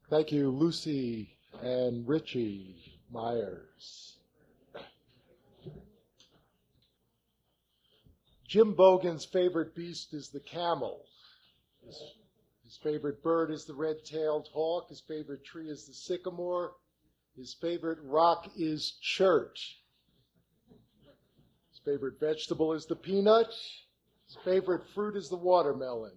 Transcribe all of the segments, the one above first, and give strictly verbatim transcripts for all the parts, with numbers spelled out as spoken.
Thank you, Lucy and Richie Myers. Jim Bogan's favorite beast is the camel. His, his favorite bird is the red-tailed hawk. His favorite tree is the sycamore. His favorite rock is church. His favorite vegetable is the peanut. His favorite fruit is the watermelon.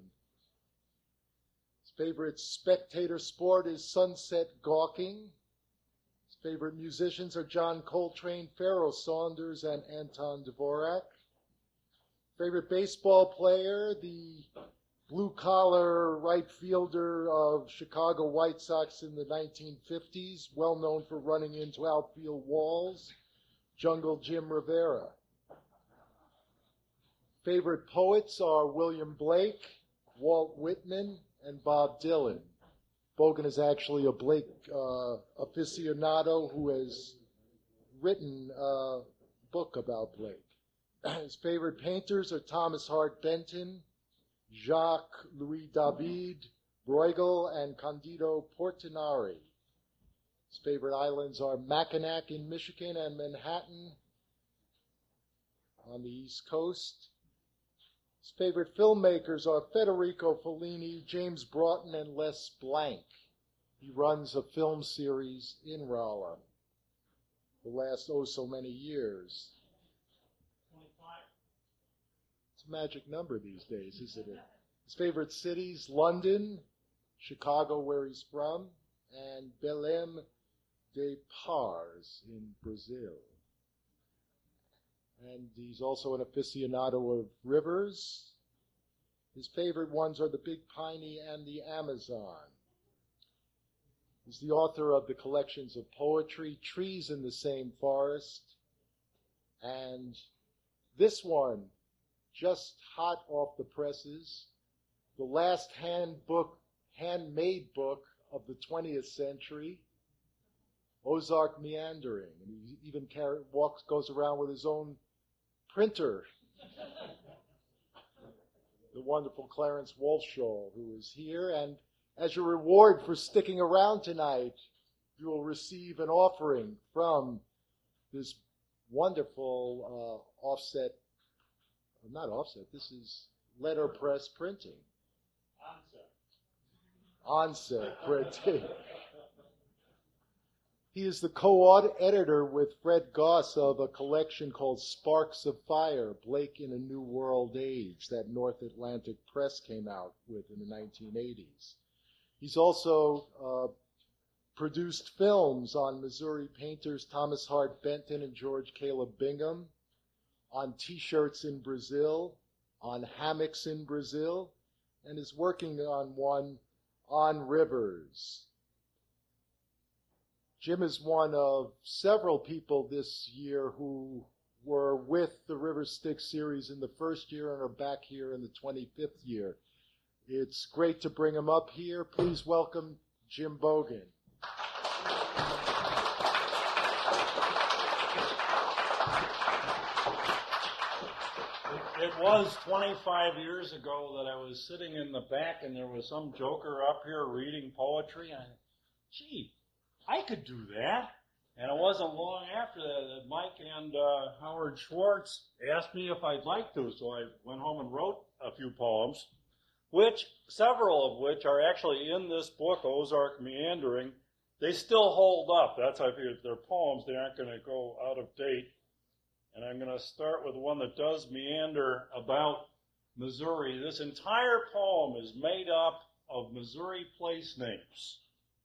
His favorite spectator sport is sunset gawking. His favorite musicians are John Coltrane, Pharoah Saunders, and Anton Dvorak. Favorite baseball player, the blue-collar right fielder of Chicago White Sox in the nineteen fifties, well known for running into outfield walls, Jungle Jim Rivera. Favorite poets are William Blake, Walt Whitman, and Bob Dylan. Bogan is actually a Blake uh, aficionado who has written a book about Blake. His favorite painters are Thomas Hart Benton, Jacques-Louis David, Bruegel, and Candido Portinari. His favorite islands are Mackinac in Michigan and Manhattan on the East Coast. His favorite filmmakers are Federico Fellini, James Broughton, and Les Blank. He runs a film series in Rolla the last oh so many years. It's a magic number these days, isn't it? His favorite cities, London, Chicago, where he's from, and Belém de Pars in Brazil. And he's also an aficionado of rivers. His favorite ones are the Big Piney and the Amazon. He's the author of the collections of poetry, Trees in the Same Forest, and this one, just hot off the presses, the last handbook, handmade book of the twentieth century, Ozark Meandering. And he even carry, walks, goes around with his own printer. The wonderful Clarence Walshall, who is here. And as your reward for sticking around tonight, you will receive an offering from this wonderful uh, offset, not offset, this is letterpress printing. Onset printing. He is the co-editor with Fred Goss of a collection called Sparks of Fire, Blake in a New World Age, that North Atlantic Press came out with in the nineteen eighties. He's also uh, produced films on Missouri painters Thomas Hart Benton and George Caleb Bingham, on T-shirts in Brazil, on hammocks in Brazil, and is working on one on rivers. Jim is one of several people this year who were with the River Styx series in the first year and are back here in the twenty-fifth year. It's great to bring him up here. Please welcome Jim Bogan. It was twenty-five years ago that I was sitting in the back and there was some joker up here reading poetry. And I thought, gee, I could do that. And it wasn't long after that that Mike and uh, Howard Schwartz asked me if I'd like to. So I went home and wrote a few poems, which, several of which are actually in this book, Ozark Meandering. They still hold up. That's how I figured they're poems. They aren't going to go out of date. And I'm going to start with one that does meander about Missouri. This entire poem is made up of Missouri place names.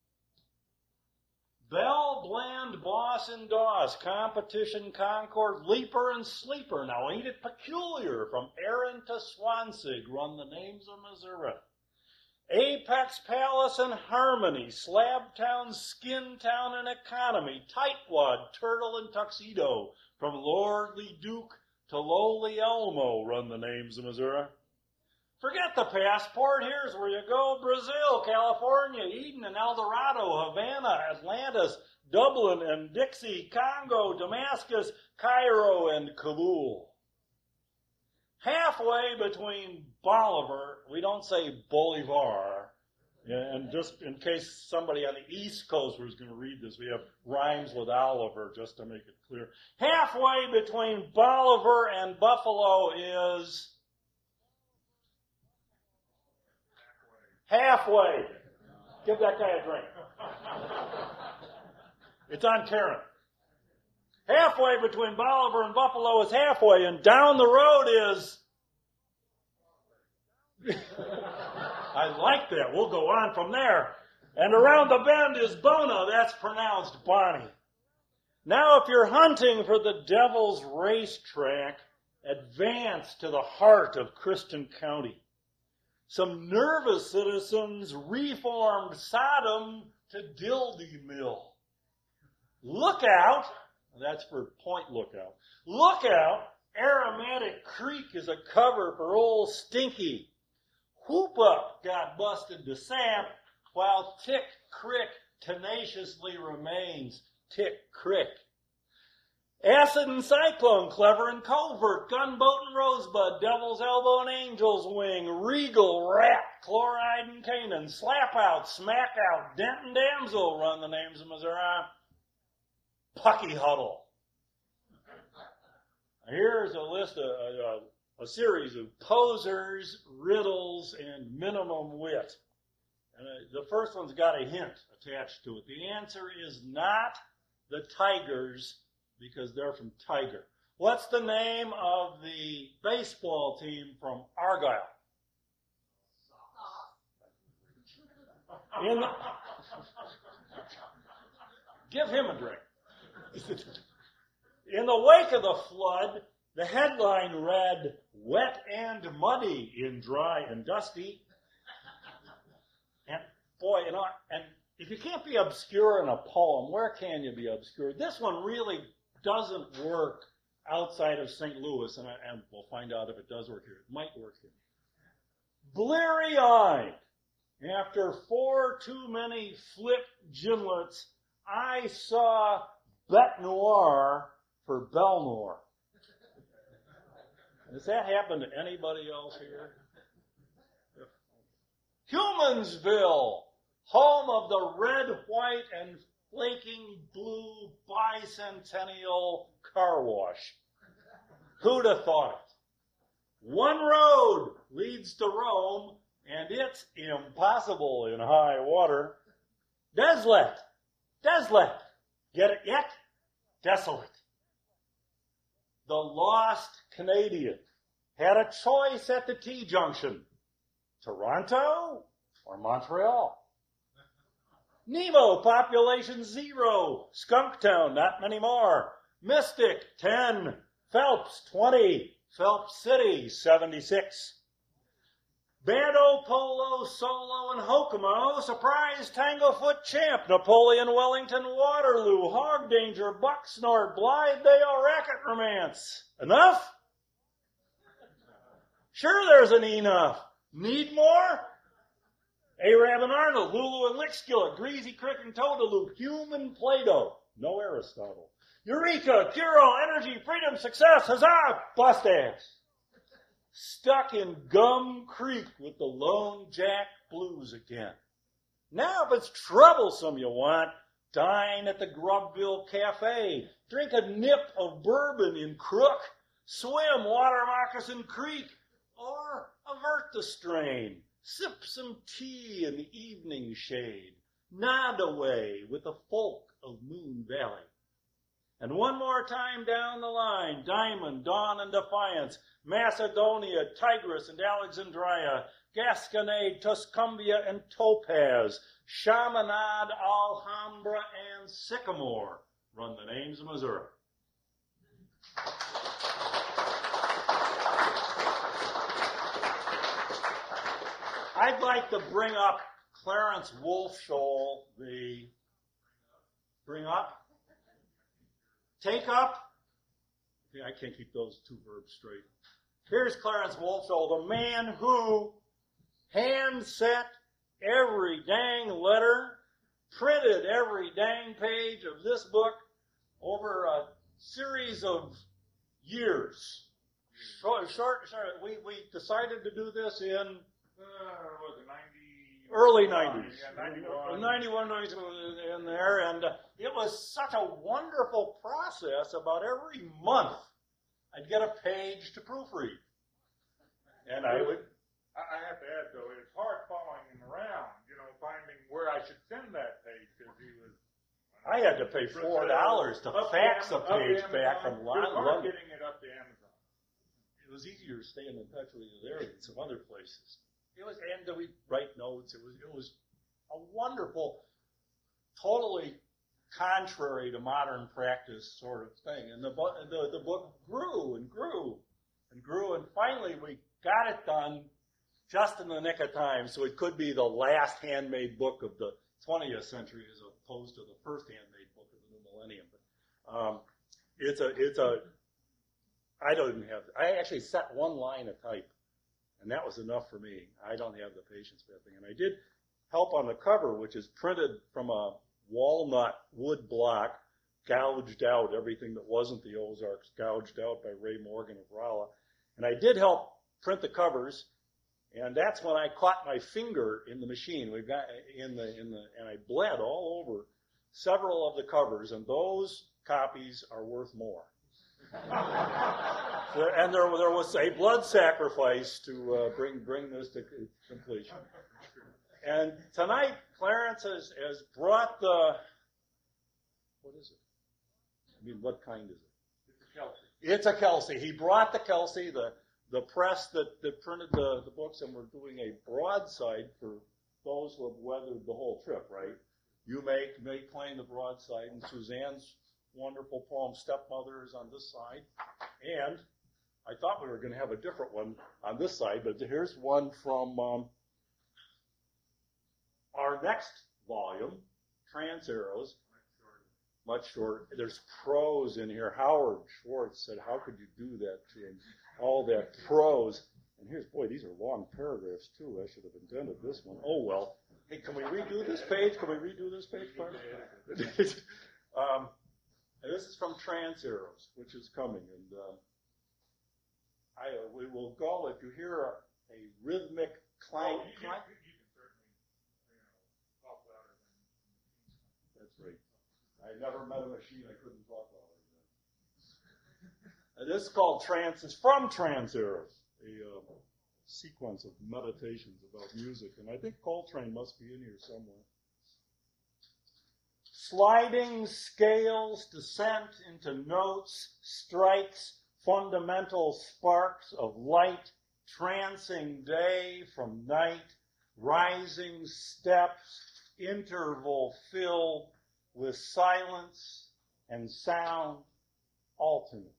Bell, Bland, Boss, and Doss, Competition, Concord, Leaper, and Sleeper. Now ain't it peculiar? From Erin to Swansig run the names of Missouri. Apex, Palace, and Harmony, Slabtown, Skintown, and Economy, Tightwad, Turtle, and Tuxedo. From Lordly Duke to Lowly Elmo run the names of Missouri. Forget the passport, here's where you go. Brazil, California, Eden and El Dorado, Havana, Atlantis, Dublin and Dixie, Congo, Damascus, Cairo, and Kabul. Halfway between Bolivar, we don't say Bolivar Yeah, and just in case somebody on the East Coast was going to read this, we have rhymes with Oliver, just to make it clear. Halfway between Bolivar and Buffalo is halfway. Give that guy a drink. It's on Karen. Halfway between Bolivar and Buffalo is halfway, and down the road is... I like that. We'll go on from there. And around the bend is Bona. That's pronounced Bonnie. Now, if you're hunting for the Devil's Racetrack, advance to the heart of Christian County. Some nervous citizens reformed Sodom to Dildy Mill. Lookout, that's for Point Lookout. Lookout, Aromatic Creek is a cover for Old Stinky. Whoop Up got busted to sap, while Tick Crick tenaciously remains Tick Crick. Acid and Cyclone, Clever and Covert, Gunboat and Rosebud, Devil's Elbow and Angel's Wing, Regal, Rat, Chloride and Canaan, Slap Out, Smack Out, Dent and Damsel run the names of Missouri. Pucky Huddle. Here's a list of a, a, a series of posers, riddles, and minimum wit. And uh, the first one's got a hint attached to it. The answer is not the Tigers, because they're from Tiger. What's the name of the baseball team from Argyle? In the, give him a drink. In the wake of the flood, the headline read, Wet and Muddy in Dry and Dusty. And boy, you know, and if you can't be obscure in a poem, where can you be obscure? This one really doesn't work outside of Saint Louis, and, I, and we'll find out if it does work here. It might work here. Bleary-eyed, after four too many flip ginlets, I saw Bet Noir for Belnor. Does that happen to anybody else here? Humansville, home of the red, white, and flaking blue bicentennial car wash. Who'd have thought it? One road leads to Rome, and it's impossible in high water. Desolate. Desolate. Get it yet? Desolate. The Lost Canadian had a choice at the T-junction. Toronto or Montreal? Nemo, population zero. Skunktown, not many more. Mystic, ten. Phelps, twenty. Phelps City, seventy-six. Bando, Polo, Solo, and Hokomo, Surprise, Tanglefoot, Champ, Napoleon, Wellington, Waterloo, Hog Danger, Bucksnort, Blithedale, Racket Romance. Enough? Sure there's an enough. Need more? Arab and Arnold, Lulu and Lickskillet, Greasy Crick and Toadaloo, Human Plato. No Aristotle. Eureka, Curo, Energy, Freedom, Success, Huzzah, Bust Ass. Stuck in Gum Creek with the Lone Jack Blues again. Now if it's troublesome you want, dine at the Grubville Cafe. Drink a nip of bourbon in Crook. Swim Water Moccasin Creek. Or avert the strain. Sip some tea in the evening shade. Nod away with the folk of Moon Valley. And one more time down the line, Diamond, Dawn, and Defiance, Macedonia, Tigris, and Alexandria, Gasconade, Tuscumbia, and Topaz, Chaminade, Alhambra, and Sycamore run the names of Missouri. I'd like to bring up Clarence Wolfshoel, the bring up, take up. Yeah, I can't keep those two verbs straight. Here's Clarence Wolfshoel, the man who hand set every dang letter, printed every dang page of this book over a series of years. Short, short, short we, we decided to do this in, uh, what was it, ninety, early nineties. Yeah, ninety-one. ninety-one, ninety-two in there, and uh, it was such a wonderful process. About every month, I'd get a page to proofread. And I would... I I have to add, though, it's hard following him around, you know, finding where I should send that page, because he was... I had to pay four dollars to Up fax to a Am- up to page back Amazon. from It was hard London. getting it up to Amazon. It was easier staying in touch with you there than some other places. It was, and we write notes. It was, it was a wonderful, totally contrary to modern practice sort of thing. And the book, the, the book grew and grew and grew, and finally we got it done just in the nick of time, so it could be the last handmade book of the twentieth century as opposed to the first handmade book of the new millennium. But um, it's a, it's a. I don't even have. I actually set one line of type, and that was enough for me. I don't have the patience for that thing. And I did help on the cover, which is printed from a walnut wood block, gouged out, everything that wasn't the Ozarks, gouged out by Ray Morgan of Rolla. And I did help print the covers, and that's when I caught my finger in the machine. We've got in the in the, and I bled all over several of the covers, and those copies are worth more. And there, there was a blood sacrifice to uh, bring bring this to completion. And tonight, Clarence has, has brought the, what is it? I mean, what kind is it? It's a Kelsey. It's a Kelsey. He brought the Kelsey, the, the press that, that printed the, the books, and we're doing a broadside for those who have weathered the whole trip, right? You may, may claim the broadside, and Suzanne's wonderful poem, Stepmother, is on this side. And I thought we were going to have a different one on this side, but here's one from um, our next volume, Trans Arrows. Much shorter. There's prose in here. Howard Schwartz said, how could you do that to him? All that prose. And here's, boy, these are long paragraphs, too. I should have invented this one. Oh, well. Hey, can we redo this page? Can we redo this page, Clark? um, and this is from Trans Arrows, which is coming. And uh, I, uh, we will go, if you hear a, a rhythmic clank, Oh, you, clank. you, you can certainly, you know, talk louder than... That's right. I never met a machine I couldn't talk louder than. And this is called Trans, it's from Trans Arrows, a uh, sequence of meditations about music. And I think Coltrane must be in here somewhere. Sliding scales descent into notes, strikes, fundamental sparks of light, trancing day from night, rising steps, interval filled with silence and sound alternate.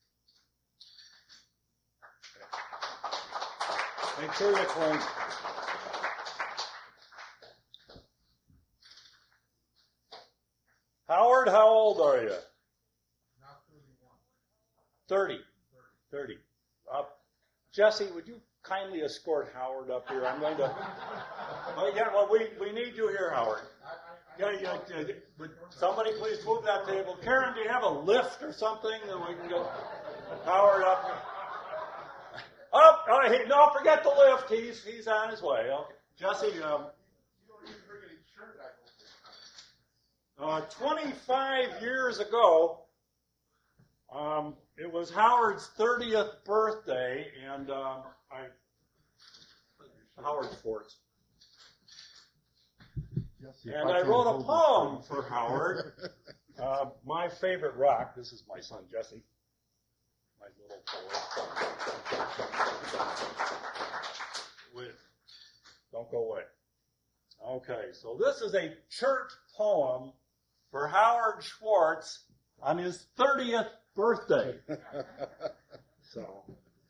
Make sure you clink. Howard, how old are you? Thirty. Thirty. Uh, Jesse, would you kindly escort Howard up here? I'm going to. Oh, yeah, well, we, we need you here, Howard. Yeah, yeah, yeah. Would somebody please move that table? Karen, do you have a lift or something that we can get Howard up here? Oh, oh he, no, forget the lift. He's he's on his way. Okay. Jesse, um, uh, twenty-five years ago, um, it was Howard's thirtieth birthday, and um, I Howard Schwartz. And I wrote a poem for Howard. Uh, my favorite rock. This is my son Jesse, my little boy. With, don't go away. Okay, so this is a church poem for Howard Schwartz on his thirtieth birthday. So,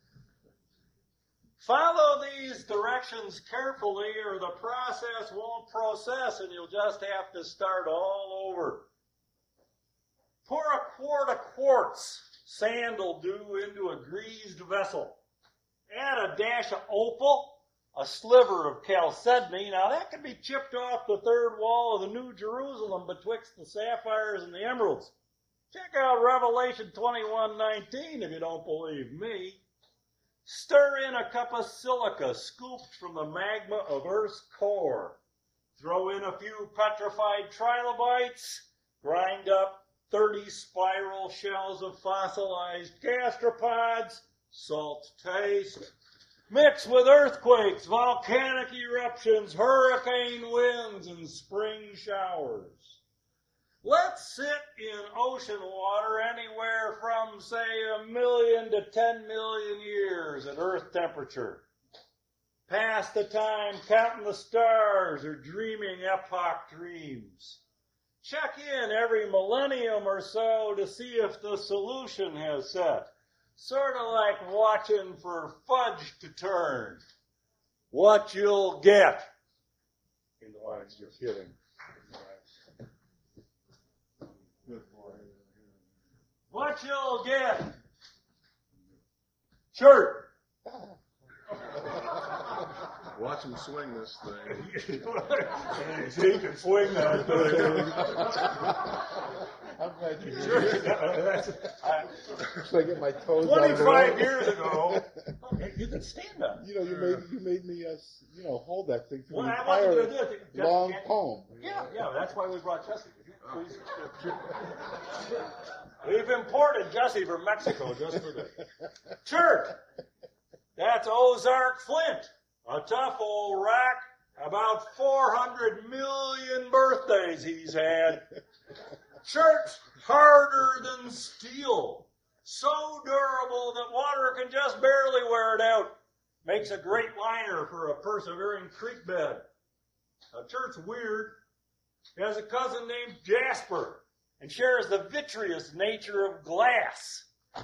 follow these directions carefully or the process won't process and you'll just have to start all over. Pour a quart of quartz, sand will do, into a greased vessel. Add a dash of opal, a sliver of chalcedony. Now that can be chipped off the third wall of the New Jerusalem betwixt the sapphires and the emeralds. Check out Revelation twenty-one nineteen if you don't believe me. Stir in a cup of silica scooped from the magma of Earth's core. Throw in a few petrified trilobites. Grind up thirty spiral shells of fossilized gastropods. Salt to taste. Mix with earthquakes, volcanic eruptions, hurricane winds, and spring showers. Let's sit in ocean water anywhere from, say, a million to ten million years at Earth temperature. Pass the time counting the stars or dreaming epoch dreams. Check in every millennium or so to see if the solution has set. Sort of like watching for fudge to turn. What you'll get. In the lines, you're kidding. What you'll get. Shirt. Watch him swing this thing. He can swing that thing. I'm glad you did. Sure. That's, I, Should I get my toes out of the Twenty-five way? years ago, you could stand up. You know, you made you made me, uh, you know, hold that thing for Well, the I wasn't entire going to do it. Just long can't- poem. Yeah, yeah, that's why we brought Jesse. Please. We've imported Jesse from Mexico just for this. Chert. That's Ozark Flint, a tough old rock. About four hundred million birthdays he's had. Chert's harder than steel, so durable that water can just barely wear it out. Makes a great liner for a persevering creek bed. Now, Chert's weird. He has a cousin named Jasper and shares the vitreous nature of glass.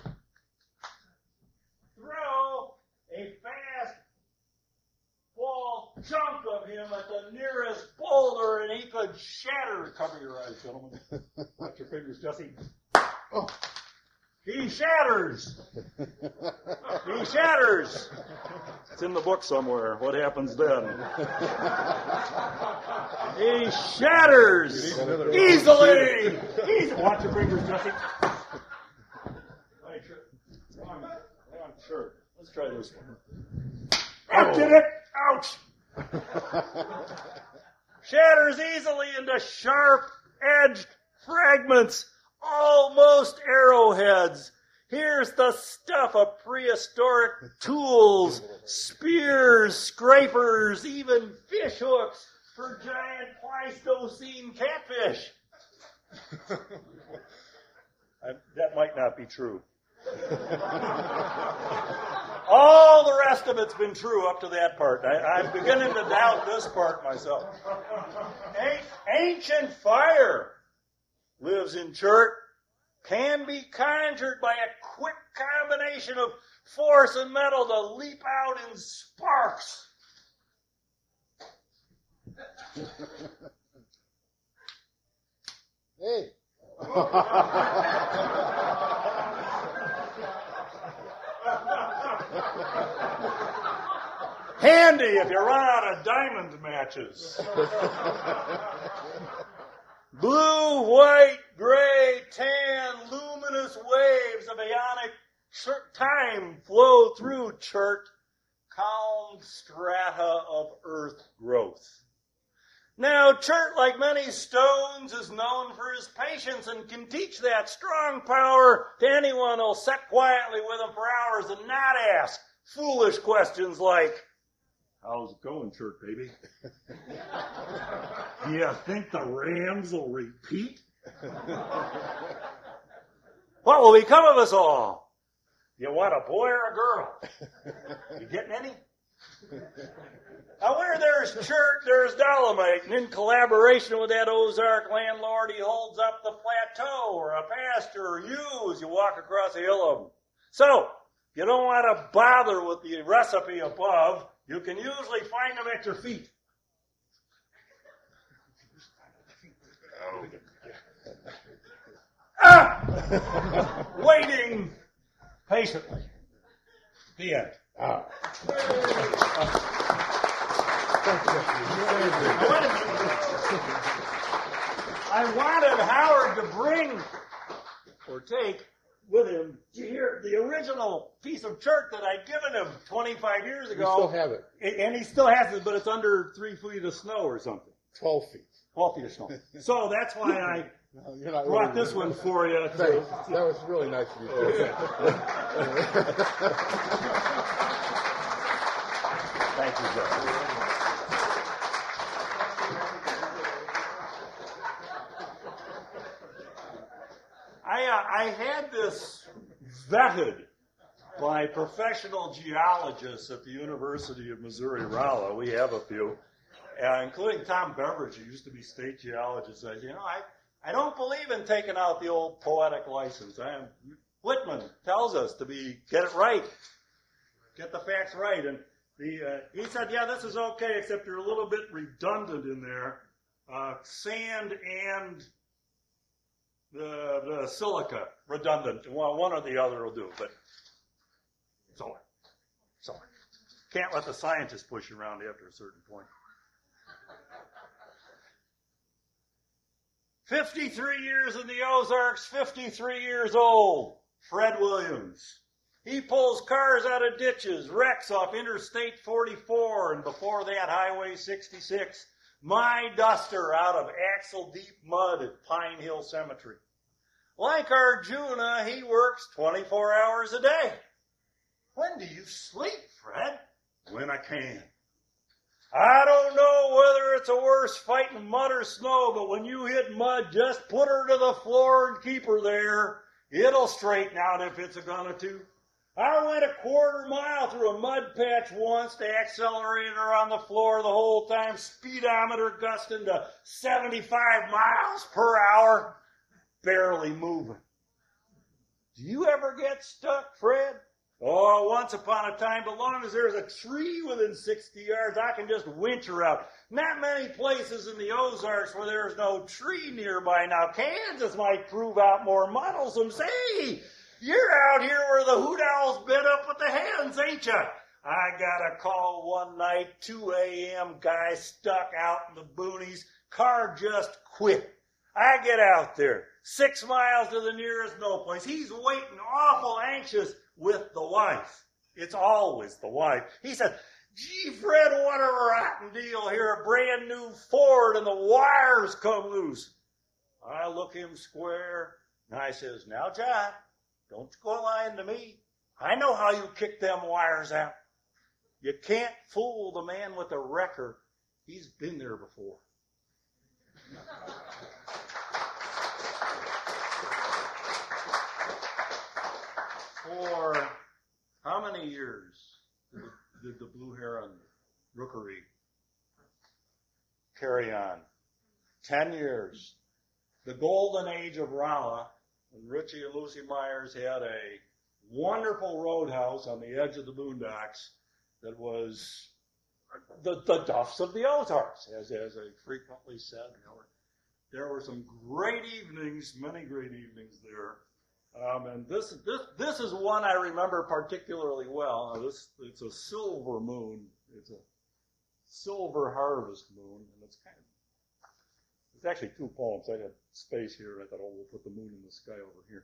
Throw a fast ball chunk of him at the nearest boulder and he could shatter. Cover your eyes, gentlemen. Watch your fingers, Jesse. Oh. He shatters. He shatters. It's in the book somewhere. What happens then? He shatters easily. Easily. Watch your fingers, Jesse. Hey, sure. Come on, come on, sure. Let's try this one. Oh, did it? Ouch! Shatters easily into sharp-edged fragments, almost arrowheads. Here's the stuff of prehistoric tools, spears, scrapers, even fish hooks for giant Pleistocene catfish. I, that might not be true. All the rest of it's been true up to that part. I, I'm beginning to doubt this part myself. A- ancient fire lives in Chert, can be conjured by a quick combination of force and metal to leap out in sparks. Hey. Handy if you run out of diamond matches. Blue, white, gray, tan, luminous waves of ionic time flow through Chert, calm strata of earth growth. Now, Chert, like many stones, is known for his patience and can teach that strong power to anyone who'll sit quietly with him for hours and not ask foolish questions like, "How's it going, Chert, baby? Do you think the Rams will repeat? What will become of us all? You want a boy or a girl? You getting any?" Now, where there's Chert, there's Dolomite, and in collaboration with that Ozark landlord, he holds up the plateau or a pasture or you as you walk across a hill of them. So, if you don't want to bother with the recipe above, you can usually find them at your feet. Ah! Waiting patiently. The end. Ah. I wanted Howard to bring or take with him to hear the original piece of chart that I'd given him twenty-five years You ago. still have it. And he still has it, but it's under three feet of snow or something. Twelve feet. twelve feet of snow. So that's why I No, you're not brought really- this one for you. Thanks. That was really nice of you. Thank you, Joe. I, uh, I had this vetted by professional geologists at the University of Missouri-Rolla. We have a few, uh, including Tom Beveridge, who used to be state geologist. Said, you know, I, I don't believe in taking out the old poetic license. I am, Whitman tells us to be get it right, get the facts right. And the uh, he said, yeah, this is okay, except you're a little bit redundant in there. Uh, sand and the, the silica, redundant. Well, one or the other will do, but it's all right. It's all right. Can't let the scientists push you around after a certain point. fifty-three years in the Ozarks, fifty-three years old. Fred Williams. He pulls cars out of ditches, wrecks off Interstate forty-four, and before that, Highway sixty-six. My duster out of axle-deep mud at Pine Hill Cemetery. Like Arjuna, he works twenty-four hours a day. When do you sleep, Fred? When I can. I don't know whether it's a worse fighting mud or snow, but when you hit mud, just put her to the floor and keep her there. It'll straighten out if it's a gonna to. I went a quarter mile through a mud patch once, the accelerator on the floor the whole time, speedometer gusting to seventy-five miles per hour, barely moving. Do you ever get stuck, Fred? Oh, once upon a time, but long as there's a tree within sixty yards, I can just winch her out. Not many places in the Ozarks where there's no tree nearby. Now, Kansas might prove out more muddlesome. Say, you're out here where the hoot owls bed up with the hens, ain't ya? I got a call one night, two a.m., guy stuck out in the boonies. Car just quit. I get out there, six miles to the nearest no place. He's waiting awful anxious with the wife. It's always the wife. He said, gee, Fred, what a rotten deal here. A brand new Ford and the wires come loose. I look him square and I says, now, John, don't you go lying to me. I know how you kick them wires out. You can't fool the man with the wrecker. He's been there before. For how many years did the, did the Blue Heron Rookery carry on? Ten years. The golden age of Rolla, when Richie and Lucy Myers had a wonderful roadhouse on the edge of the boondocks that was the, the Duffs of the Ozarks, as, as I frequently said. You know, there were some great evenings, many great evenings there. Um, and this, this, this is one I remember particularly well. Now this, it's a silver moon. It's a silver harvest moon, and it's kind of, it's actually two poems. I had space here. I thought, oh, we'll put the moon in the sky over here.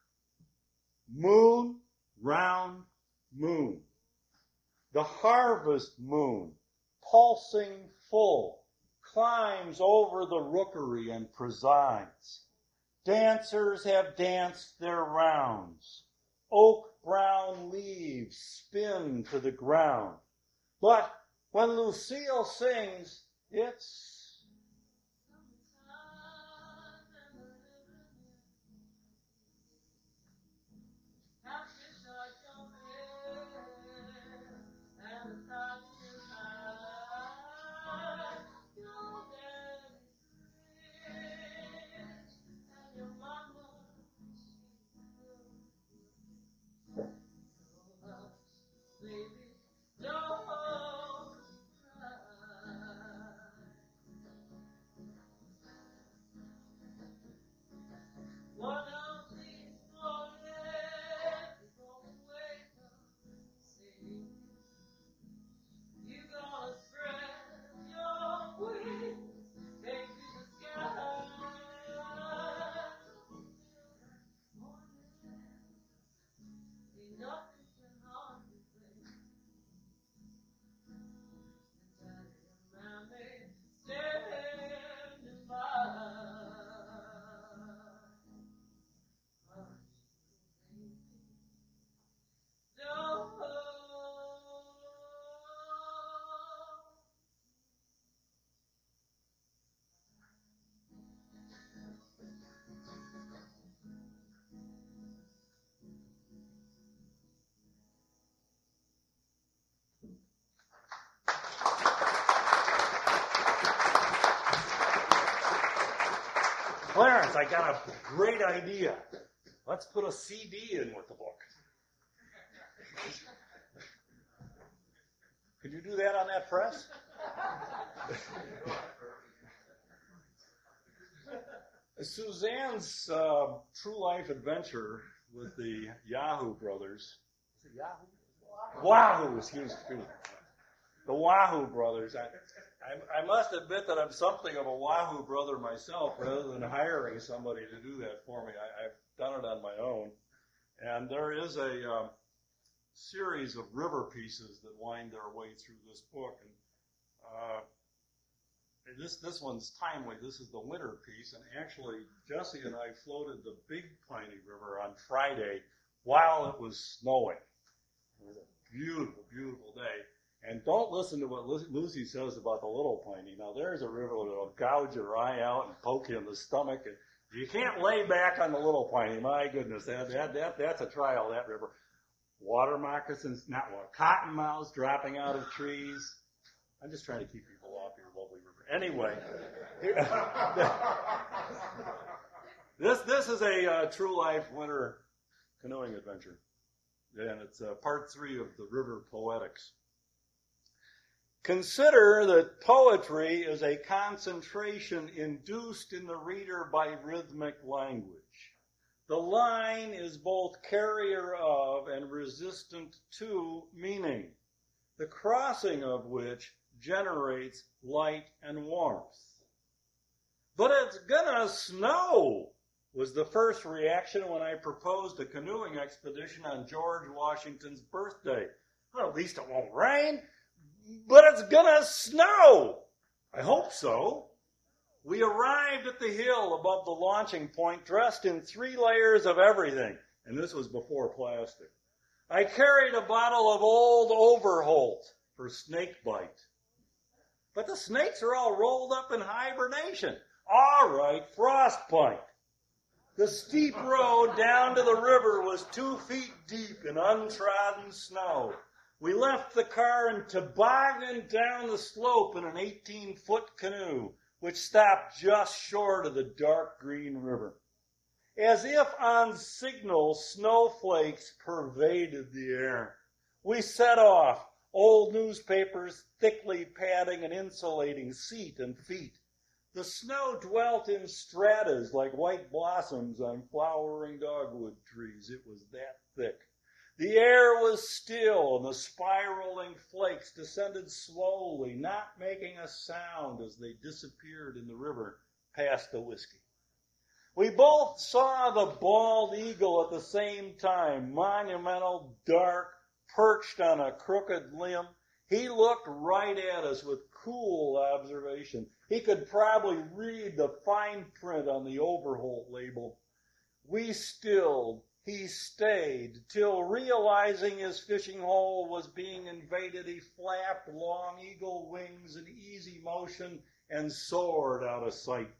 Moon, round moon. The harvest moon, pulsing full, climbs over the rookery and presides. Dancers have danced their rounds. Oak brown leaves spin to the ground. But when Lucille sings, it's Clarence, I got a great idea. Let's put a C D in with the book. Could you do that on that press? Suzanne's uh, true life adventure with the Yahoo brothers. Is it Yahoo? Wahoo, excuse me. The Wahoo brothers. I, I, I must admit that I'm something of a Wahoo brother myself, rather than hiring somebody to do that for me. I, I've done it on my own. And there is a um, series of river pieces that wind their way through this book. And uh, this this one's timely. This is the winter piece. And actually, Jesse and I floated the Big Piney River on Friday while it was snowing. It was a beautiful, beautiful day. And don't listen to what Lucy says about the Little Piney. Now, there's a river that'll gouge your eye out and poke you in the stomach. And you can't lay back on the Little Piney. My goodness, that, that, that, that's a trial, that river. Water moccasins, not water, cottonmouths dropping out of trees. I'm just trying to keep people off your lovely river. Anyway, this this is a uh, true life winter canoeing adventure. And it's uh, part three of the River Poetics. Consider that poetry is a concentration induced in the reader by rhythmic language. The line is both carrier of and resistant to meaning, the crossing of which generates light and warmth. But it's gonna snow, was the first reaction when I proposed a canoeing expedition on George Washington's birthday. Well, at least it won't rain. But it's gonna snow. I hope so. We arrived at the hill above the launching point dressed in three layers of everything. And this was before plastic. I carried a bottle of Old Overholt for snake bite. But the snakes are all rolled up in hibernation. All right, frostbite. The steep road down to the river was two feet deep in untrodden snow. We left the car and tobogganed down the slope in an eighteen-foot canoe, which stopped just short of the dark green river. As if on signal, snowflakes pervaded the air. We set off, old newspapers thickly padding and insulating seat and feet. The snow dwelt in stratas like white blossoms on flowering dogwood trees. It was that thick. The air was still, and the spiraling flakes descended slowly, not making a sound as they disappeared in the river past the whiskey. We both saw the bald eagle at the same time, monumental, dark, perched on a crooked limb. He looked right at us with cool observation. He could probably read the fine print on the Overholt label. We stilled. He stayed, till realizing his fishing hole was being invaded, he flapped long eagle wings in easy motion and soared out of sight.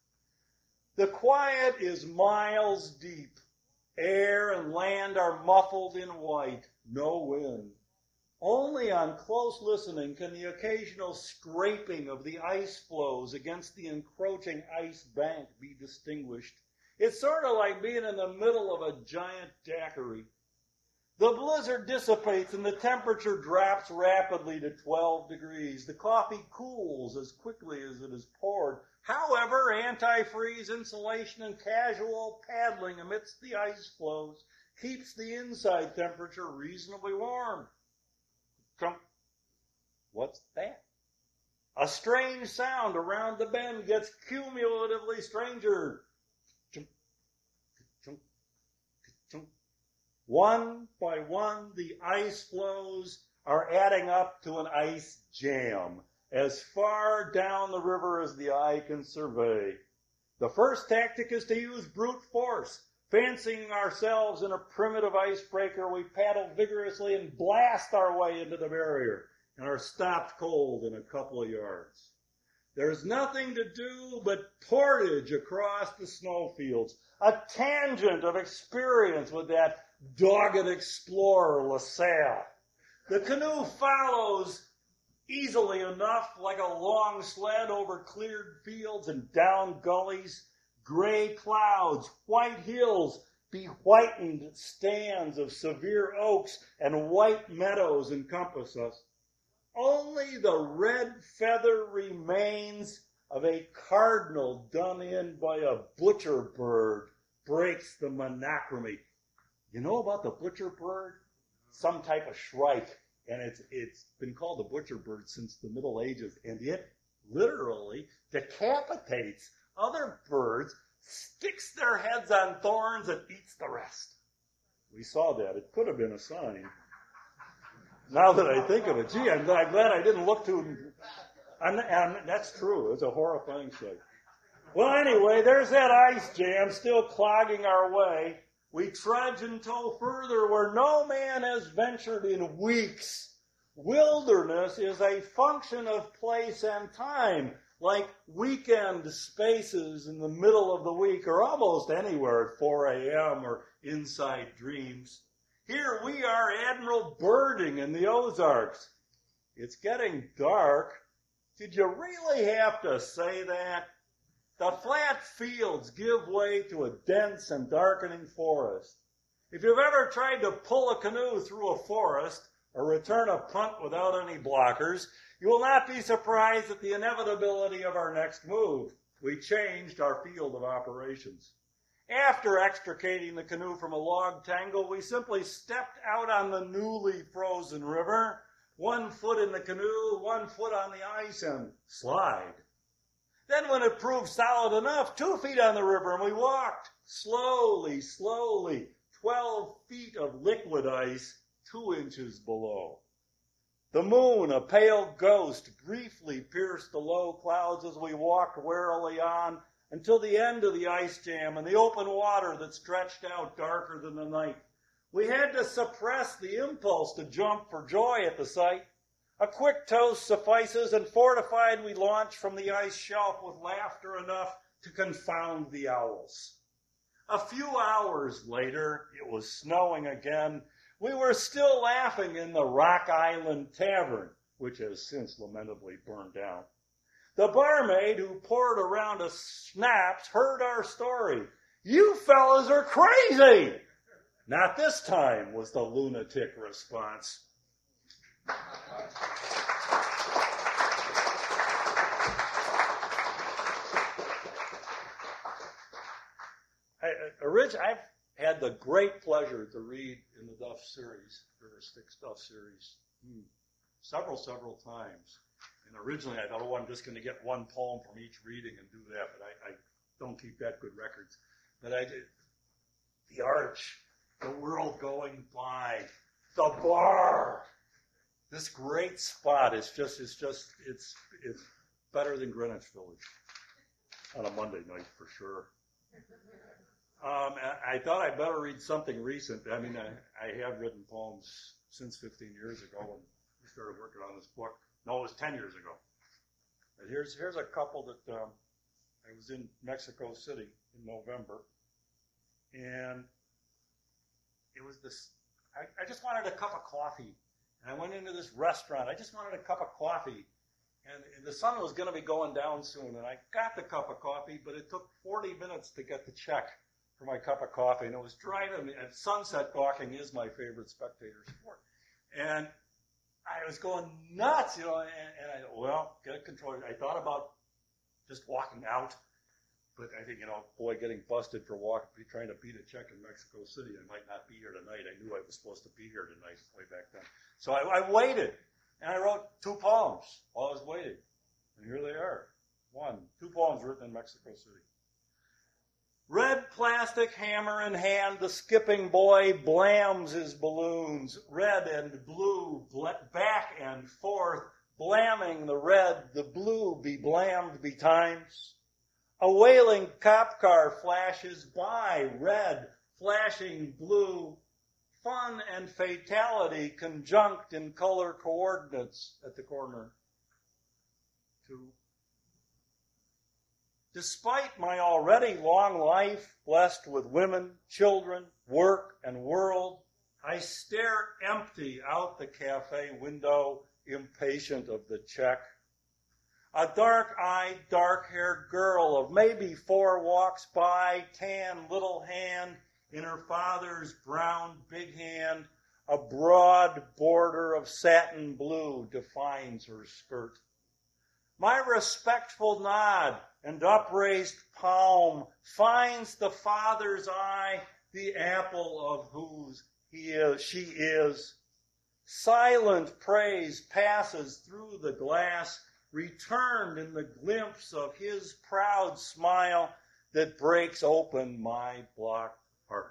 The quiet is miles deep. Air and land are muffled in white, no wind. Only on close listening can the occasional scraping of the ice floes against the encroaching ice bank be distinguished. It's sort of like being in the middle of a giant daiquiri. The blizzard dissipates and the temperature drops rapidly to twelve degrees. The coffee cools as quickly as it is poured. However, antifreeze, insulation, and casual paddling amidst the ice floes keeps the inside temperature reasonably warm. Trump. What's that? A strange sound around the bend gets cumulatively stranger. One by one, the ice floes are adding up to an ice jam as far down the river as the eye can survey. The first tactic is to use brute force. Fancying ourselves in a primitive icebreaker, we paddle vigorously and blast our way into the barrier and are stopped cold in a couple of yards. There's nothing to do but portage across the snowfields, a tangent of experience with that dogged explorer, LaSalle. The canoe follows easily enough like a long sled over cleared fields and down gullies. gray clouds, white hills, be-whitened stands of severe oaks, and white meadows encompass us. Only the red feather remains of a cardinal done in by a butcher bird breaks the monochrome. You know about the butcher bird? Some type of shrike, and it's it's been called the butcher bird since the Middle Ages, and it literally decapitates other birds, sticks their heads on thorns, and eats the rest. We saw that. It could have been a sign. Now that I think of it, gee, I'm, I'm glad I didn't look too... I'm, I'm, that's true. It's a horrifying sight. Well, anyway, there's that ice jam still clogging our way. We trudge until further where no man has ventured in weeks. Wilderness is a function of place and time, like weekend spaces in the middle of the week or almost anywhere at four a.m. or inside dreams. Here we are Admiral Birding in the Ozarks. It's getting dark. Did you really have to say that? The flat fields give way to a dense and darkening forest. If you've ever tried to pull a canoe through a forest or return a punt without any blockers, you will not be surprised at the inevitability of our next move. We changed our field of operations. After extricating the canoe from a log tangle, we simply stepped out on the newly frozen river, one foot in the canoe, one foot on the ice, and slide. Then when it proved solid enough, two feet on the river, and we walked slowly, slowly, twelve feet of liquid ice, two inches below. The moon, a pale ghost, briefly pierced the low clouds as we walked warily on until the end of the ice jam and the open water that stretched out darker than the night. We had to suppress the impulse to jump for joy at the sight. A quick toast suffices, and fortified we launch from the ice shelf with laughter enough to confound the owls. A few hours later, it was snowing again. We were still laughing in the Rock Island Tavern, which has since lamentably burned down. The barmaid who poured around us schnapps heard our story. "You fellas are crazy!" "Not this time," was the lunatic response. I, originally, I've had the great pleasure to read in the Duff series, River Styx Duff series, hmm, several, several times. And originally I thought, oh, I'm just going to get one poem from each reading and do that, but I, I don't keep that good records. But I did. The Arch, the world going by, the bar. This great spot is just, it's just, it's, it's better than Greenwich Village on a Monday night for sure. Um, I thought I'd better read something recent. I mean, I, I have written poems since fifteen years ago when we started working on this book. No, it was ten years ago. But here's here's a couple that um, I was in Mexico City in November, and it was this. I, I just wanted a cup of coffee, and I went into this restaurant. I just wanted a cup of coffee, and the sun was going to be going down soon, and I got the cup of coffee, but it took forty minutes to get the check for my cup of coffee, and it was driving me. And sunset gawking is my favorite spectator sport, and I was going nuts, you know. And, and I thought, well, get it controlled. I thought about just walking out, but I think, you know, boy, getting busted for walking, trying to beat a check in Mexico City, I might not be here tonight. I knew I was supposed to be here tonight way back then, so I, I waited, and I wrote two poems while I was waiting, and here they are. One, two poems written in Mexico City. Red plastic hammer in hand, the skipping boy blams his balloons, red and blue, back and forth, blamming the red, the blue be blammed betimes. A wailing cop car flashes by, red, flashing blue, fun and fatality conjunct in color coordinates at the corner. Two. Despite my already long life, blessed with women, children, work, and world, I stare empty out the cafe window, impatient of the check. A dark-eyed, dark-haired girl of maybe four walks by, tan little hand in her father's brown big hand. A broad border of satin blue defines her skirt. My respectful nod and upraised palm finds the father's eye, the apple of whose he is, she is. Silent praise passes through the glass, returned in the glimpse of his proud smile that breaks open my blocked heart.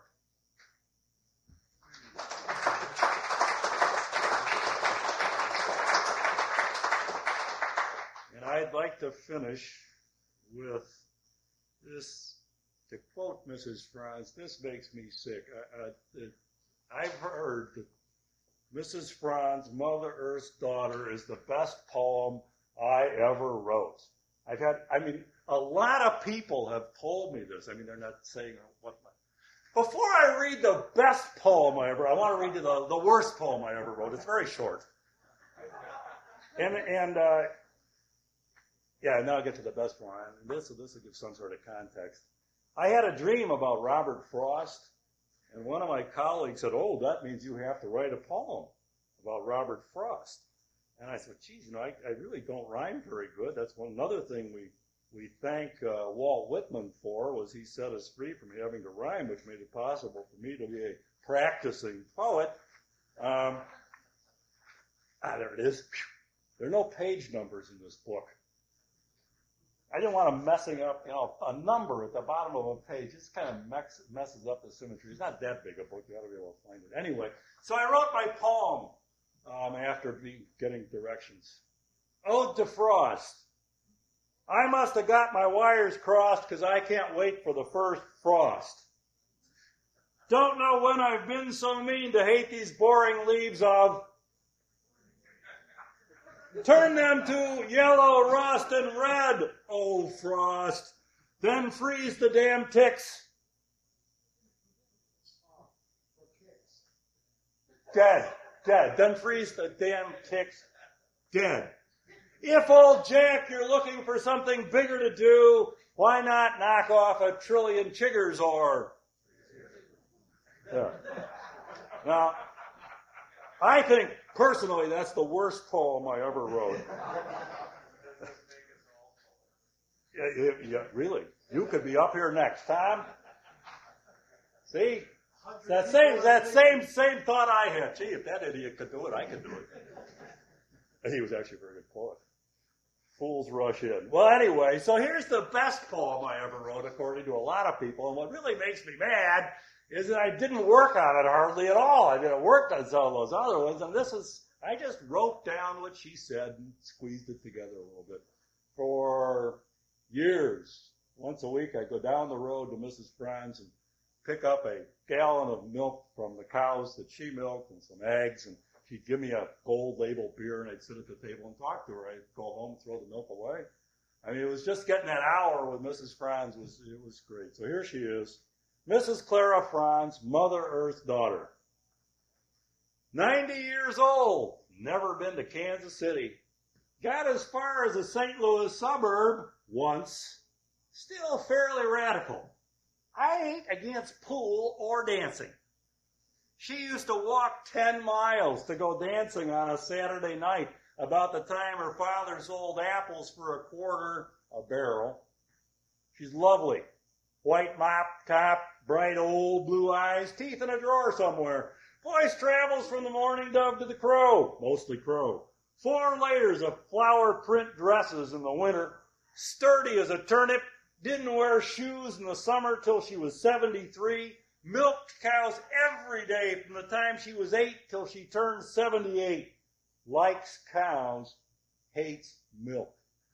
And I'd like to finish with this, to quote Missus Franz, this makes me sick. I, I, I've heard that Missus Franz, Mother Earth's Daughter, is the best poem I ever wrote. I've had, I mean, a lot of people have told me this. I mean, they're not saying what my... Before I read the best poem I ever, I want to read you the, the worst poem I ever wrote. It's very short. And, and, uh, yeah, now I'll get to the best one. This, this will give some sort of context. I had a dream about Robert Frost, and one of my colleagues said, oh, that means you have to write a poem about Robert Frost. And I said, geez, you know, I, I really don't rhyme very good. That's one another thing we we thank uh, Walt Whitman for, was he set us free from having to rhyme, which made it possible for me to be a practicing poet. Um, ah, there it is. There are no page numbers in this book. I didn't want to messing up, you know, a number at the bottom of a page. This kind of mess, messes up the symmetry. It's not that big a book. You ought to be able to find it. Anyway, so I wrote my poem um, after be, getting directions. Ode to Frost. I must have got my wires crossed because I can't wait for the first frost. Don't know when I've been so mean to hate these boring leaves of... Turn them to yellow, rust, and red, oh frost. Then freeze the damn ticks. Dead, dead. Then freeze the damn ticks. Dead. If, old Jack, you're looking for something bigger to do, why not knock off a trillion chiggers or... Yeah. Now, I think, personally, that's the worst poem I ever wrote. yeah, yeah, yeah, really. You could be up here next, Tom. See? That same, that same, same thought I had. Gee, if that idiot could do it, I could do it. And he was actually a very good poet. Fools rush in. Well, anyway, so here's the best poem I ever wrote, according to a lot of people. And what really makes me mad is that I didn't work on it hardly at all. I didn't work on some of those other ones. And this is, I just wrote down what she said and squeezed it together a little bit. For years, once a week, I go down the road to Missus Franz and pick up a gallon of milk from the cows that she milked and some eggs, and she'd give me a gold label beer, and I'd sit at the table and talk to her. I'd go home and throw the milk away. I mean, it was just getting that hour with Missus Franz was, it was great. So here she is, Missus Clara Franz, Mother Earth's Daughter. ninety years old, never been to Kansas City. Got as far as a Saint Louis suburb once, still fairly radical. I ain't against pool or dancing. She used to walk ten miles to go dancing on a Saturday night, about the time her father sold apples for a quarter a barrel. She's lovely. White mop top, bright old blue eyes, teeth in a drawer somewhere. Voice travels from the mourning dove to the crow, mostly crow. Four layers of flower print dresses in the winter, sturdy as a turnip, didn't wear shoes in the summer till she was seventy-three, milked cows every day from the time she was eight till she turned seventy-eight. Likes cows, hates milk.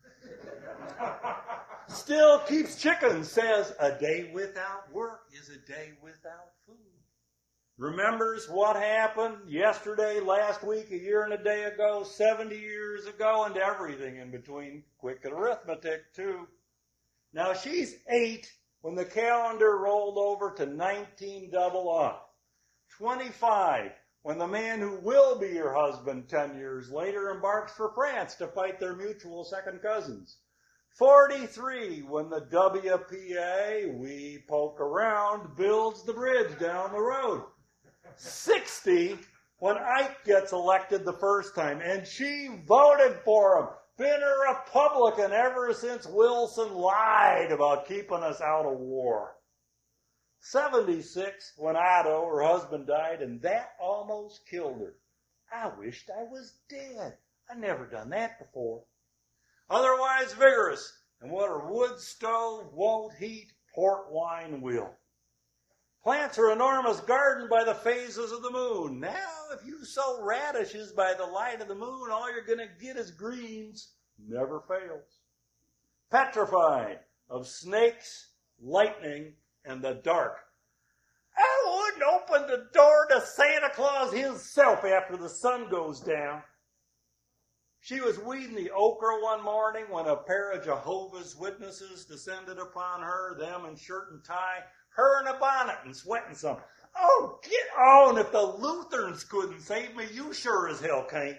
Still keeps chickens, says a day without work is a day without food. Remembers what happened yesterday, last week, a year and a day ago, seventy years ago, and everything in between. Quick arithmetic, too. Now, she's eight when the calendar rolled over to nineteen double up. twenty-five when the man who will be your husband ten years later embarks for France to fight their mutual second cousins. forty-three, when the W P A, we poke around, builds the bridge down the road. sixty, when Ike gets elected the first time, and she voted for him. Been a Republican ever since Wilson lied about keeping us out of war. seventy-six, when Otto, her husband, died, and that almost killed her. I wished I was dead. I never done that before. Otherwise vigorous, and what a wood stove won't heat, port wine will. Plants her enormous garden by the phases of the moon. Now, if you sow radishes by the light of the moon, all you're going to get is greens. Never fails. Petrified of snakes, lightning, and the dark. I wouldn't open the door to Santa Claus himself after the sun goes down. She was weeding the okra one morning when a pair of Jehovah's Witnesses descended upon her, them in shirt and tie, her in a bonnet and sweating some. Oh, get on! If the Lutherans couldn't save me, you sure as hell can't.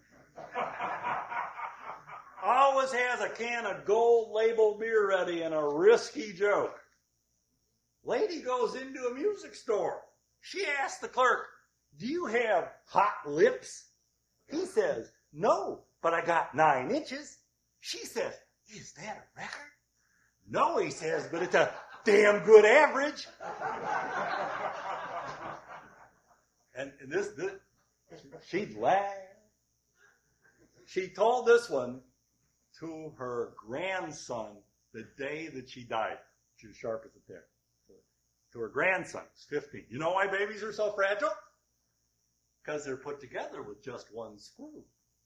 Always has a can of gold label beer ready and a risky joke. Lady goes into a music store. She asks the clerk, do you have hot lips? He says, no, but I got nine inches. She says, is that a record? No, he says, but it's a damn good average. and, and this, this, she'd laugh. She told this one to her grandson the day that she died. She was sharp as a tack. To her grandson, who's fifteen. You know why babies are so fragile? Because they're put together with just one screw.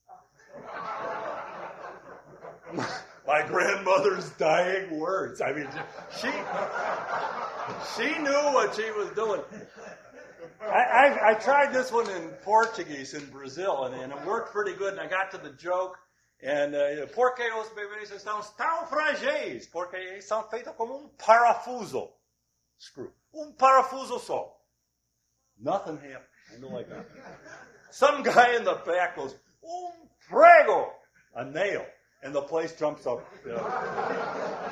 My grandmother's dying words. I mean, she she knew what she was doing. I, I, I tried this one in Portuguese in Brazil, and, and it worked pretty good, and I got to the joke. And, uh, porque os bebês estão tão frágeis? Porque eles são feitos como um parafuso. Screw. Um parafuso só. Nothing happened. I know like that. Some guy in the back goes, um prego, a nail, and the place jumps up. You know.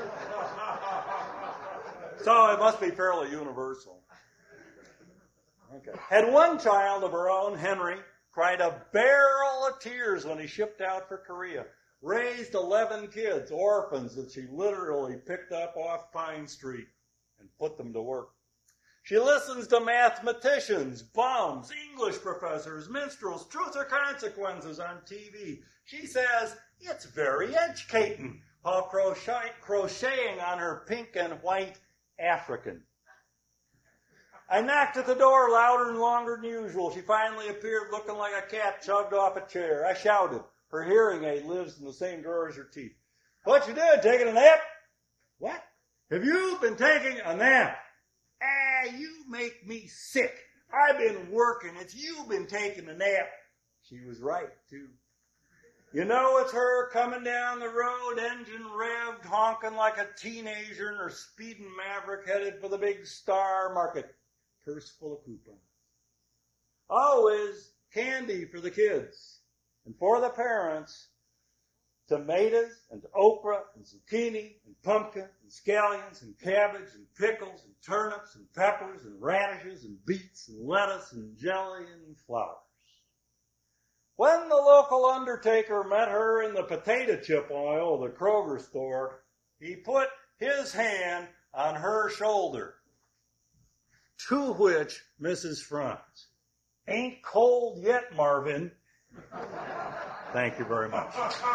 So it must be fairly universal. Okay. Had one child of her own, Henry, cried a barrel of tears when he shipped out for Korea. Raised eleven kids, orphans that she literally picked up off Pine Street and put them to work. She listens to mathematicians, bums, English professors, minstrels, truth or consequences on T V. She says, it's very educating, while crochet, crocheting on her pink and white African. I knocked at the door louder and longer than usual. She finally appeared looking like a cat chugged off a chair. I shouted. Her hearing aid lives in the same drawer as her teeth. What you doing, taking a nap? What? Have you been taking a nap? Ah, you make me sick. I've been working. It's you been taking a nap. She was right, too. You know it's her coming down the road, engine revved, honking like a teenager in her speeding Maverick headed for the big star market. Purse full of coupons. Always candy for the kids. And for the parents, tomatoes and okra and zucchini and pumpkin and scallions and cabbage and pickles and turnips and peppers and radishes and beets and lettuce and jelly and flowers. When the local undertaker met her in the potato chip aisle of the Kroger store, he put his hand on her shoulder. To which Missus Franz, ain't cold yet, Marvin. Thank you very much.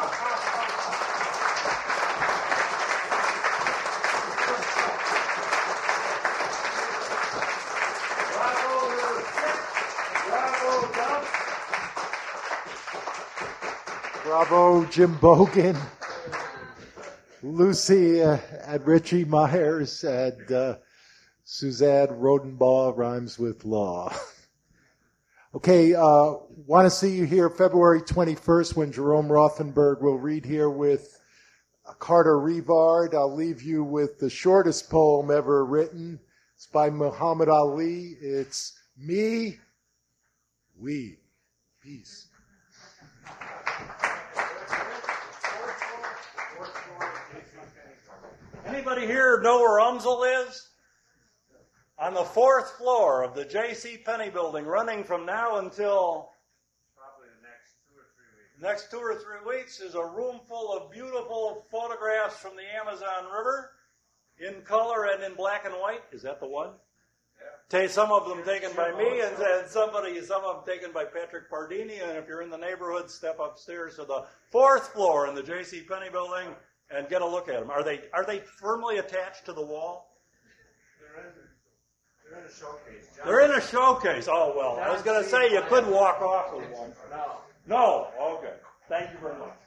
Bravo, Jim Bogan, Lucy uh, and Richie Myers, and uh, Suzanne Rodenbaugh rhymes with law. Okay, uh, want to see you here February twenty-first when Jerome Rothenberg will read here with Carter Revard. I'll leave you with the shortest poem ever written. It's by Muhammad Ali. It's Me we. Peace. Anybody here know where Umsel is? On the fourth floor of the J C. Penney building, running from now until Probably the next two or three weeks. next two or three weeks, is a room full of beautiful photographs from the Amazon River in color and in black and white. Is that the one? Yeah. Some of them taken by me, and, and somebody, some of them taken by Patrick Pardini. And if you're in the neighborhood, step upstairs to the fourth floor in the J C. Penney building and get a look at them. Are they are they firmly attached to the wall? They're in, they're in a showcase. John, They're in a showcase. Oh, well, I was going to say you could walk off with one. No. No? Okay. Thank you very much.